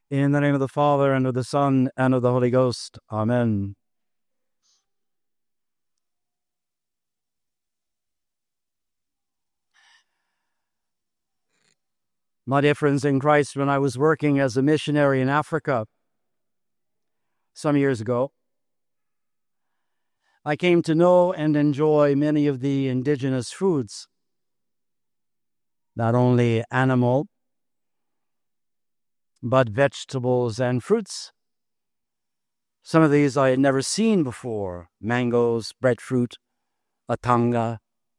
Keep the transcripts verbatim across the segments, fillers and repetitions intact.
In the name of the Father, and of the Son, and of the Holy Ghost. Amen. My dear friends in Christ, when I was working as a missionary in Africa some years ago, I came to know and enjoy many of the indigenous foods, not only animal, but vegetables and fruits. Some of these I had never seen before: mangoes, breadfruit, atanga.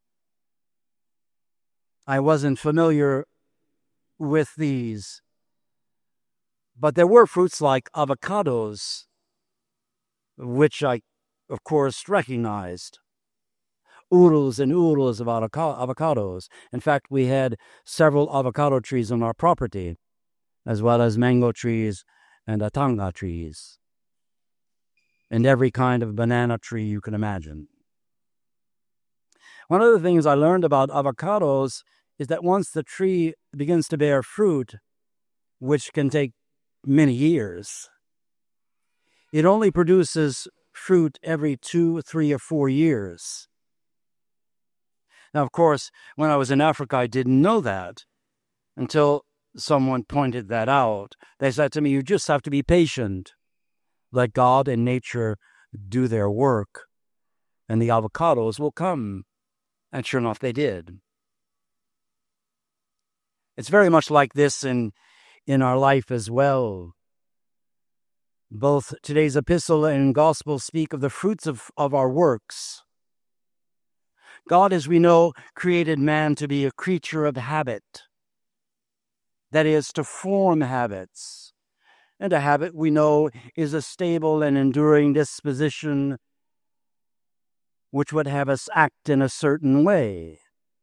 I wasn't familiar with these, but there were fruits like avocados, which I, of course, recognized. Oodles and oodles of avocados. In fact, we had several avocado trees on our property, as well as mango trees and atanga trees, and every kind of banana tree you can imagine. One of the things I learned about avocados is that once the tree begins to bear fruit, which can take many years, it only produces fruit every two, three, or four years. Now, of course, when I was in Africa, I didn't know that until someone pointed that out. They said to me, you just have to be patient. Let God and nature do their work, and the avocados will come. And sure enough, they did. It's very much like this in, in our life as well. Both today's epistle and gospel speak of the fruits of, of our works. God, as we know, created man to be a creature of habit. That is, to form habits. And a habit, we know, is a stable and enduring disposition which would have us act in a certain way.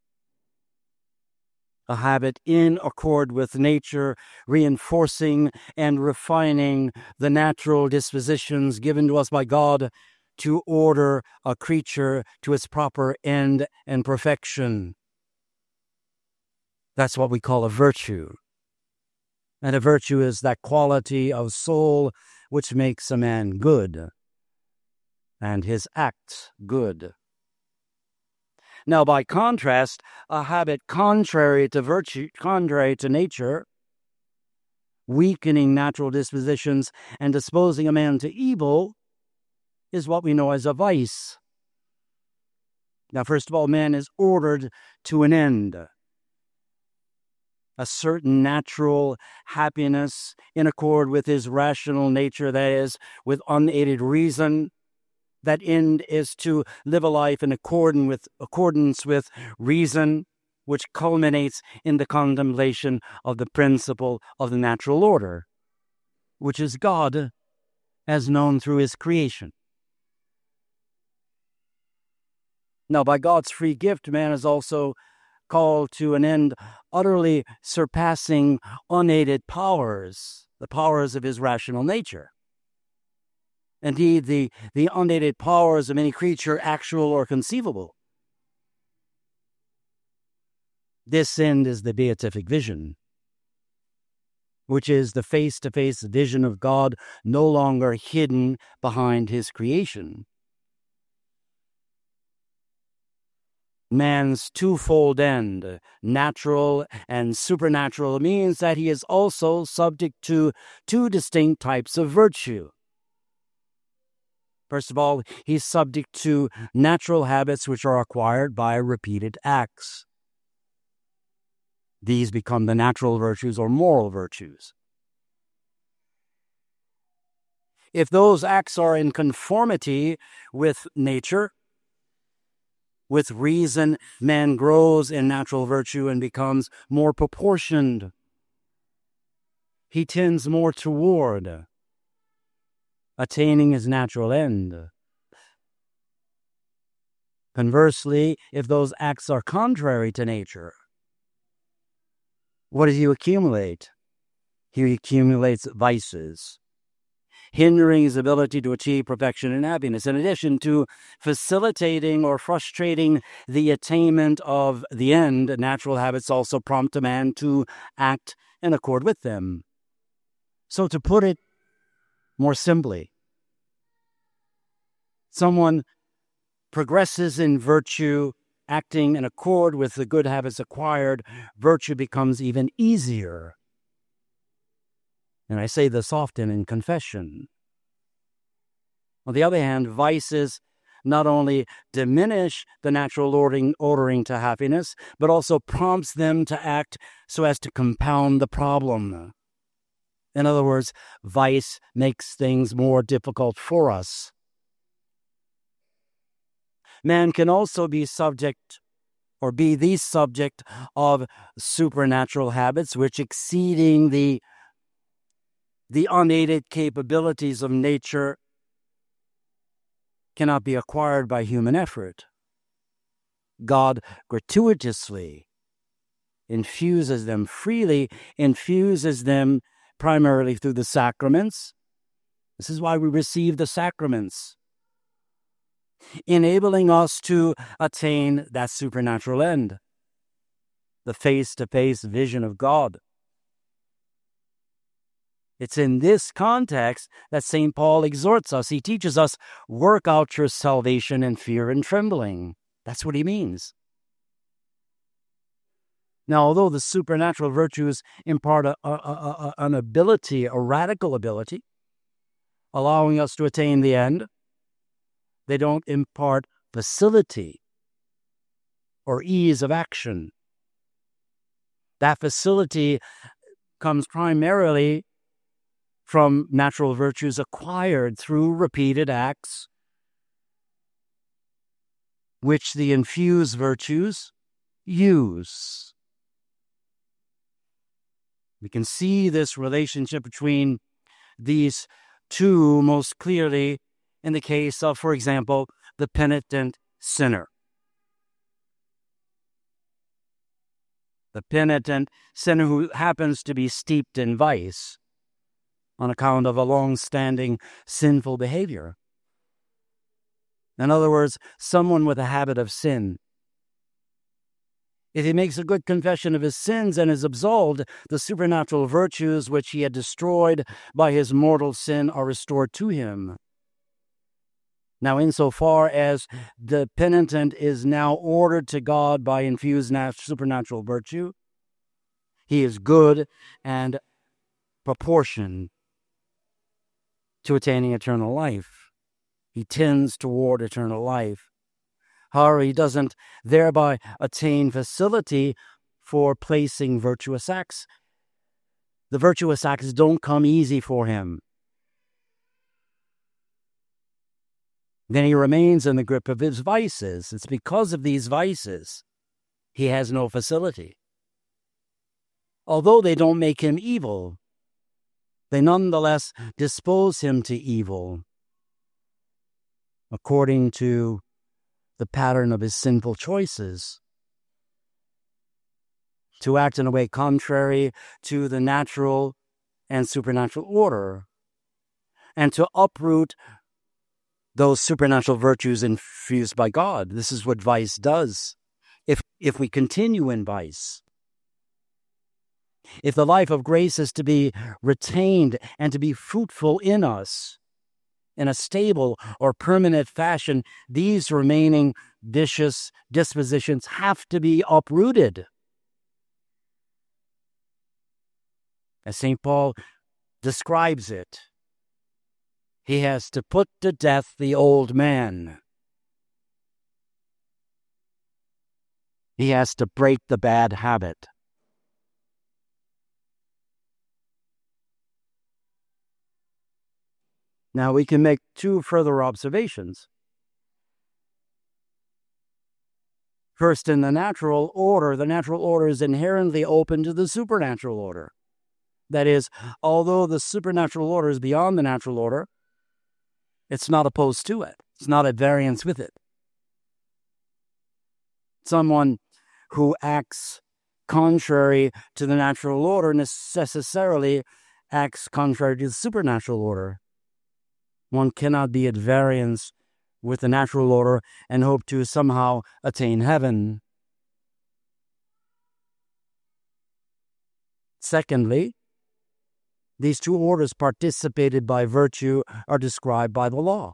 A habit in accord with nature, reinforcing and refining the natural dispositions given to us by God to order a creature to its proper end and perfection. That's what we call a virtue. And a virtue is that quality of soul which makes a man good, and his acts good. Now, by contrast, a habit contrary to virtue, contrary to nature, weakening natural dispositions and disposing a man to evil, is what we know as a vice. Now, first of all, man is ordered to an end. A certain natural happiness in accord with his rational nature, that is, with unaided reason. That end is to live a life in accordance with, accordance with reason, which culminates in the contemplation of the principle of the natural order, which is God as known through his creation. Now, by God's free gift, man is also called to an end utterly surpassing unaided powers, the powers of his rational nature. Indeed, the, the unaided powers of any creature, actual or conceivable. This end is the beatific vision, which is the face-to-face vision of God, no longer hidden behind his creation. Man's twofold end, natural and supernatural, means that he is also subject to two distinct types of virtue. First of all, he's subject to natural habits which are acquired by repeated acts. These become the natural virtues or moral virtues. If those acts are in conformity with nature, with reason, man grows in natural virtue and becomes more proportioned. He tends more toward attaining his natural end. Conversely, if those acts are contrary to nature, what does he accumulate? He accumulates vices, hindering his ability to achieve perfection and happiness. In addition to facilitating or frustrating the attainment of the end, natural habits also prompt a man to act in accord with them. So to put it more simply, someone progresses in virtue, acting in accord with the good habits acquired, virtue becomes even easier. And I say this often in confession. On the other hand, vices not only diminish the natural ordering, ordering to happiness, but also prompts them to act so as to compound the problem. In other words, vice makes things more difficult for us. Man can also be subject or be the subject of supernatural habits, which exceeding the, the unaided capabilities of nature cannot be acquired by human effort. God gratuitously infuses them freely, infuses them primarily through the sacraments. This is why we receive the sacraments, enabling us to attain that supernatural end, the face-to-face vision of God. It's in this context that Saint Paul exhorts us. He teaches us, work out your salvation in fear and trembling. That's what he means. Now, although the supernatural virtues impart a, a, a, an ability, a radical ability, allowing us to attain the end, they don't impart facility or ease of action. That facility comes primarily from natural virtues acquired through repeated acts, which the infused virtues use. We can see this relationship between these two most clearly in the case of, for example, the penitent sinner. The penitent sinner who happens to be steeped in vice on account of a long-standing sinful behavior. In other words, someone with a habit of sin. If he makes a good confession of his sins and is absolved, the supernatural virtues which he had destroyed by his mortal sin are restored to him. Now, insofar as the penitent is now ordered to God by infused supernatural virtue, he is good and proportioned to attaining eternal life. He tends toward eternal life. However, he doesn't thereby attain facility for placing virtuous acts. The virtuous acts don't come easy for him. Then he remains in the grip of his vices. It's because of these vices he has no facility. Although they don't make him evil, they nonetheless dispose him to evil according to the pattern of his sinful choices, to act in a way contrary to the natural and supernatural order, and to uproot those supernatural virtues infused by God. This is what vice does. If, if we continue in vice, if the life of grace is to be retained and to be fruitful in us in a stable or permanent fashion, these remaining vicious dispositions have to be uprooted. As Saint Paul describes it, he has to put to death the old man. He has to break the bad habit. Now we can make two further observations. First, in the natural order, the natural order is inherently open to the supernatural order. That is, although the supernatural order is beyond the natural order, it's not opposed to it. It's not at variance with it. Someone who acts contrary to the natural order necessarily acts contrary to the supernatural order. One cannot be at variance with the natural order and hope to somehow attain heaven. Secondly, These two orders participated by virtue are described by the law.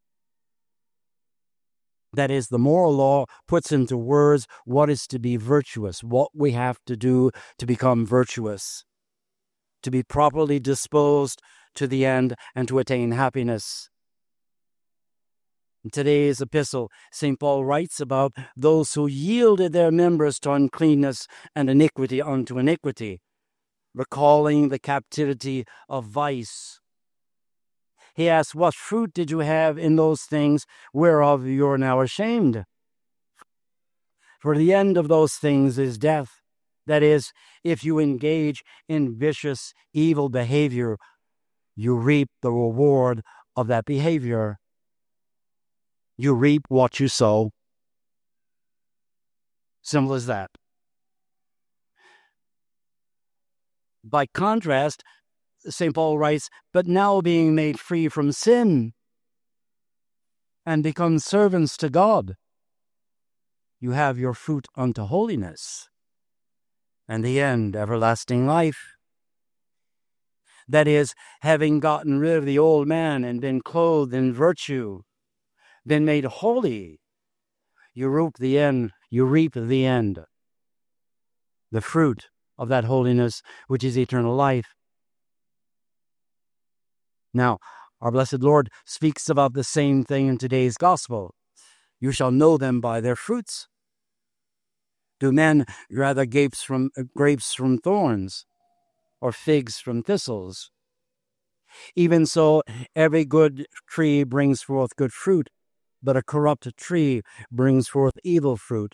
That is, the moral law puts into words what is to be virtuous, what we have to do to become virtuous, to be properly disposed to the end and to attain happiness. In today's epistle, Saint Paul writes about those who yielded their members to uncleanness and iniquity unto iniquity, recalling the captivity of vice. He asks, what fruit did you have in those things whereof you are now ashamed? For the end of those things is death. That is, if you engage in vicious, evil behavior, you reap the reward of that behavior. You reap what you sow. Simple as that. By contrast, Saint Paul writes, but now being made free from sin and become servants to God, you have your fruit unto holiness, and the end, everlasting life. That is, having gotten rid of the old man and been clothed in virtue, been made holy, you reap the end, you reap the end, the fruit of that holiness, which is eternal life. Now, our blessed Lord speaks about the same thing in today's gospel. You shall know them by their fruits. Do men gather grapes from, uh, grapes from thorns, or figs from thistles? Even so, every good tree brings forth good fruit, but a corrupt tree brings forth evil fruit.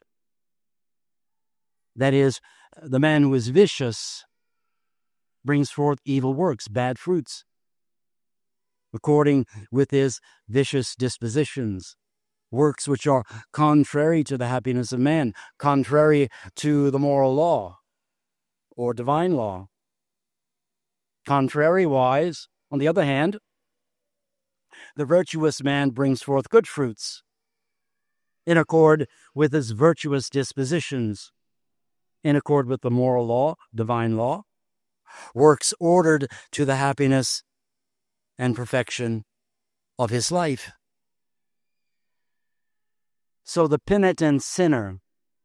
That is, the man who is vicious brings forth evil works, bad fruits, according with his vicious dispositions, works which are contrary to the happiness of man, contrary to the moral law or divine law. Contrariwise, on the other hand, the virtuous man brings forth good fruits in accord with his virtuous dispositions, in accord with the moral law, divine law, works ordered to the happiness and perfection of his life. So the penitent sinner,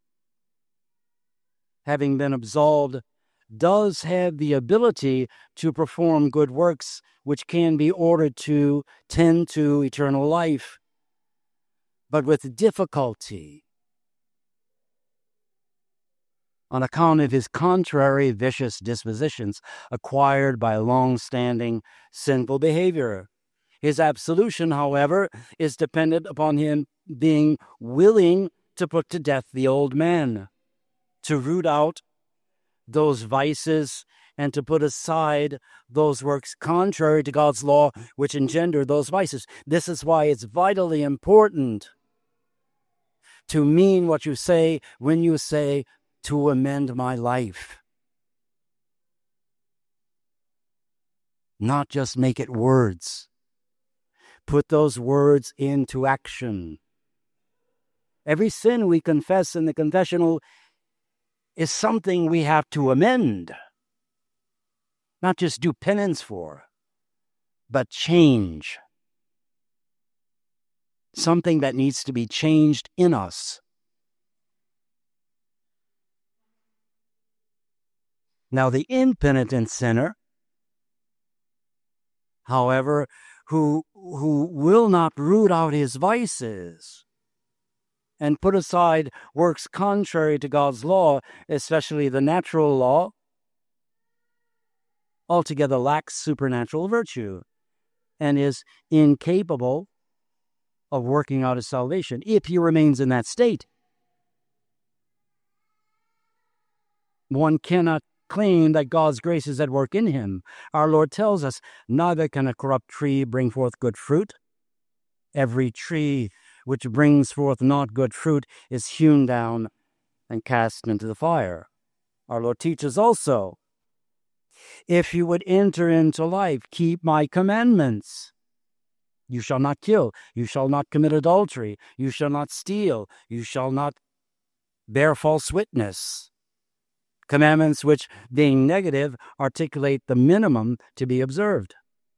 having been absolved, does have the ability to perform good works which can be ordered to tend to eternal life, but with difficulty, on account of his contrary vicious dispositions acquired by long-standing sinful behavior. His absolution, however, is dependent upon him being willing to put to death the old man, to root out those vices and to put aside those works contrary to God's law which engender those vices. This is why it's vitally important to mean what you say when you say, to amend my life. Not just make it words. Put those words into action. Every sin we confess in the confessional is something we have to amend. Not just do penance for, but change. Something that needs to be changed in us. Now, the impenitent sinner, however, who, who will not root out his vices and put aside works contrary to God's law, especially the natural law, altogether lacks supernatural virtue and is incapable of working out his salvation if he remains in that state. One cannot claim that God's grace is at work in him. Our Lord tells us, neither can a corrupt tree bring forth good fruit. Every tree which brings forth not good fruit is hewn down and cast into the fire. Our Lord teaches also, if you would enter into life, keep my commandments. You shall not kill. You shall not commit adultery. You shall not steal. You shall not bear false witness. Commandments which, being negative, articulate the minimum to be observed.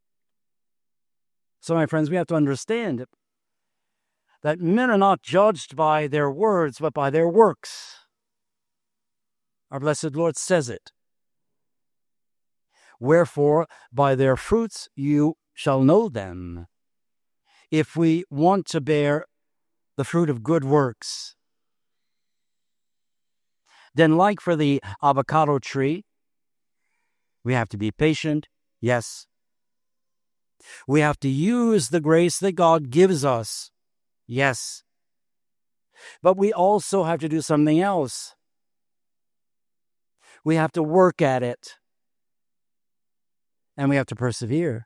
So, my friends, we have to understand that men are not judged by their words, but by their works. Our blessed Lord says it. Wherefore, by their fruits you shall know them. If we want to bear the fruit of good works, then like for the avocado tree, we have to be patient, yes. We have to use the grace that God gives us, yes. But we also have to do something else. We have to work at it. And we have to persevere.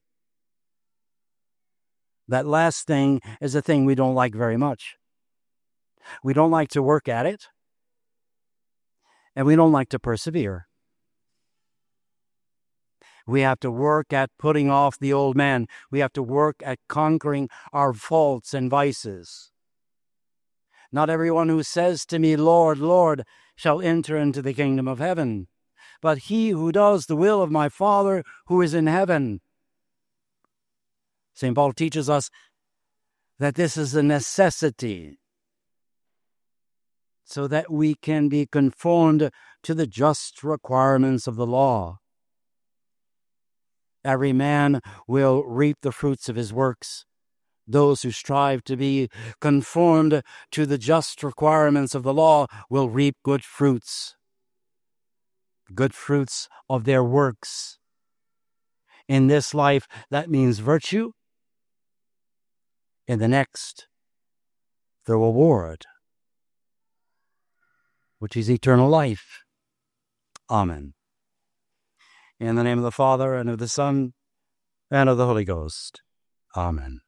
That last thing is a thing we don't like very much. We don't like to work at it. And we don't like to persevere. We have to work at putting off the old man. We have to work at conquering our faults and vices. Not everyone who says to me, Lord, Lord, shall enter into the kingdom of heaven, but he who does the will of my Father who is in heaven. Saint Paul teaches us that this is a necessity so that we can be conformed to the just requirements of the law. Every man will reap the fruits of his works. Those who strive to be conformed to the just requirements of the law will reap good fruits. Good fruits of their works. In this life, that means virtue. In the next, the reward, which is eternal life. Amen. In the name of the Father, and of the Son, and of the Holy Ghost. Amen.